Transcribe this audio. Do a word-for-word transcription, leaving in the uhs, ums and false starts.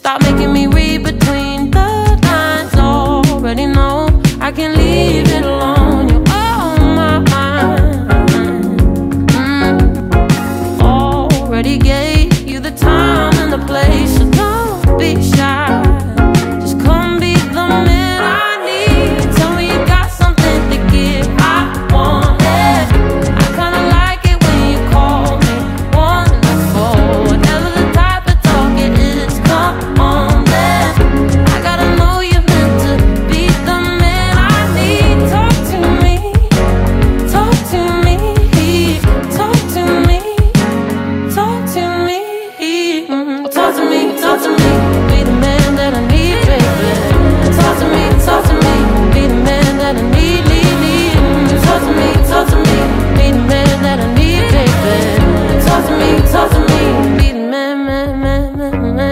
Stop making me read between the lines. Already know I can leave it alone. You're on my mind. mm. Already gave you the time and the place, so don't be shy. Just come be the man I need. Tell me you got something to give. I want it. I kinda like it when you call me wonderful. Whatever the type of talk it is, come on then. I gotta know you're meant to be the man I need. Talk to me, talk to me, talk to me, talk to me, mm, talk to me, talk to me. Be the man that I need, baby. Talk to me, talk to me. Be the man that I need, need, need. Mm, talk to me, talk to me. Be the man that I need, baby. Talk to me, talk to me. Be the man, man, man, man, man.